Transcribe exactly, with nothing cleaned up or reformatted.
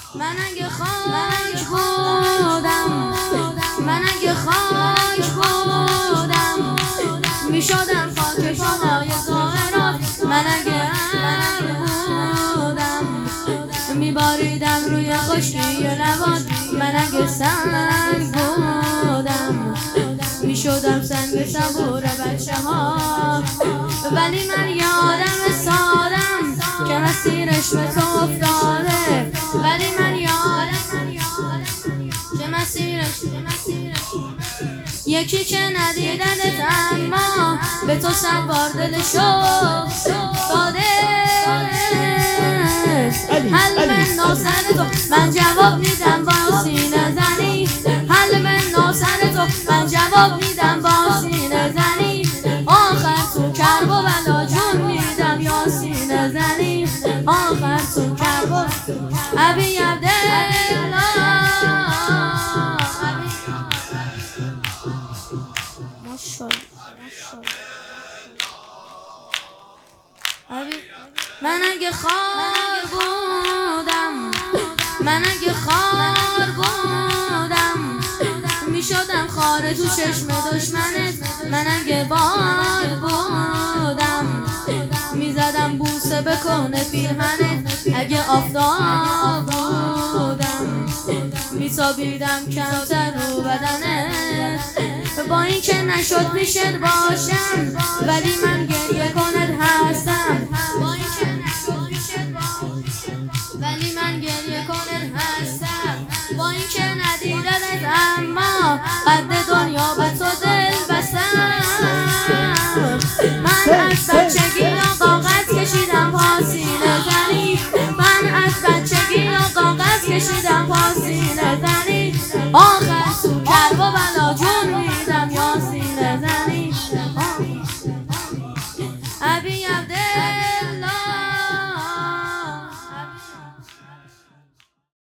من اگه خاک بودم من اگه خاک بودم میشدم خاک شمای ظاهرات. من اگه ابر بودم میباریدم روی خشکی لبات. من اگه سنگ بودم میشدم سنگ صبور بچه ها. ولی من یادم سادم که مسیرش به تو افتاده. ولی من یادم که مسیرش یکی که ندیدنت اما به تو صد بار دلش داده. حل من ناسر تو من جواب میدم با سینه زنی. حل من ناسر تو من جواب میدم با سینه زنی. آخر تو کرب و بلا جون میدم یا سینه زنی. آخر تو کرب و ابی عبدالله. من اگه خار بودم من اگه خار بودم میشدم خار تو چشم دشمنت. من اگه باد بودم میزدم بوسه بکنه پیرهنت. اگه آفتاب بودم میتابیدم کمتر رو بدنت. با این که نشد پیشت باشم ولی من گریه کنت هستم. با این که نشد پیشت باشم ولی من گریه کنت هستم. با این که ندیدنت اما قد دنیا به تو دل بستم. من از بچگی قاقت کشیدم پا سینه زنی. من از بچگی قاقت کشیدم پا سینه زنی. آخر تو کرب و بلا جون